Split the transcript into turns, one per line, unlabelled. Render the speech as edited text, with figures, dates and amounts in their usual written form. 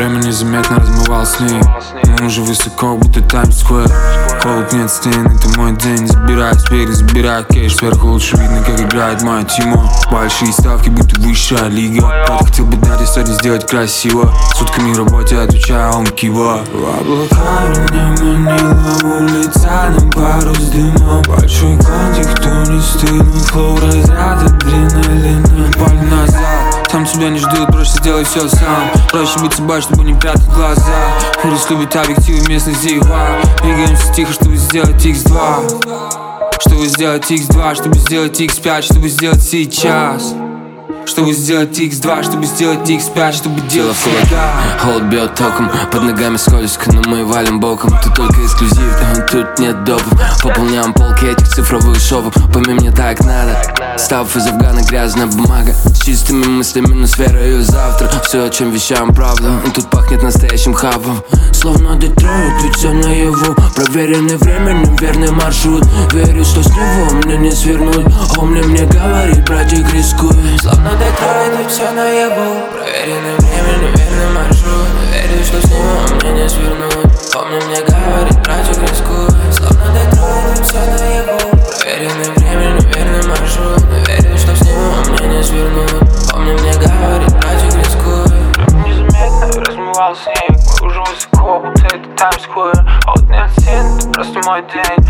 Время незаметно размывал снег. Мы уже высоко, будто Таймс-сквер. Холод, нет стен, это мой день. Забирай успех, забирай кэш. Сверху лучше видно, как играет моя тима. Большие ставки, будто высшая лига. Кто-то хотел бы дать историю сделать красиво. Сутками работе отвечаю, он кива. В облака меня манила улица, нам пару с дымом. Большой контик, кто не стынет. Флоу разряд адреналина. Паль назад, там тебя не ждут, проще сделай все сам. Проще быть собой, чтобы не прятать глаза. Хурис любит объективы, местных зива. Двигаемся тихо, чтобы сделать X2. Чтобы сделать X2, чтобы сделать X5, чтобы сделать сейчас. Чтобы сделать X2, чтобы сделать X5, чтобы делать всегда.
Холод бьет током, под ногами скользко, но мы валим боком. Тут только эксклюзив, тут нет допов. Пополняем полки этих цифровых шовов. Пойми, мне так надо. Став из Афгана, грязная бумага. С чистыми мыслями, но с верою завтра. Все, о чем вещаем, правда. Тут пахнет настоящим хабом. Словно Детройт, ведь все наяву. Проверенный временем, верный маршрут. Верю, что с него мне не свернуть. Помни, мне говорит, братик, рискуй. Словно Детройт, ведь все наяву. Проверенный временем, верный маршрут. Верю, что с него мне не свернуть. Помни, мне говорит, братик, рискуй. Словно Детройт, ведь все наяву. Проверенный временем, верный маршрут. Верю, что с него мне не свернуть. Помни, мне говорит, братик, рискуй.
Незаметно размывал снег. Мы уже высоко, будто это Таймс-сквер. Холод, нет стен, это просто мой день.